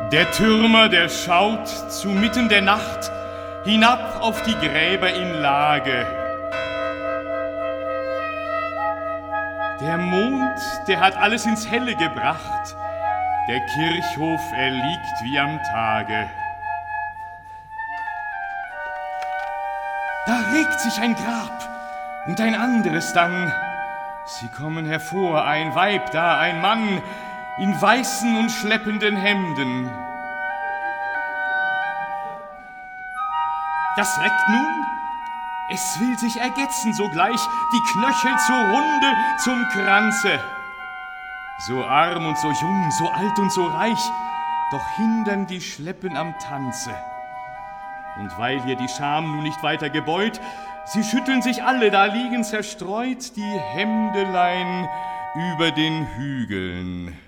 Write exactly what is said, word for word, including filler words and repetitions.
Der Türmer, der schaut zu mitten der Nacht hinab auf die Gräber in Lage. Der Mond, der hat alles ins Helle gebracht. Der Kirchhof, er liegt wie am Tage. Da regt sich ein Grab und ein anderes dann. Sie kommen hervor, ein Weib da, ein Mann, in weißen und schleppenden Hemden. Das reckt nun, es will sich ergetzen sogleich, die Knöchel zur Runde, zum Kranze. So arm und so jung, so alt und so reich, doch hindern die Schleppen am Tanze. Und weil hier die Scham nun nicht weiter gebeut, sie schütteln sich alle, da liegen zerstreut die Hemdelein über den Hügeln.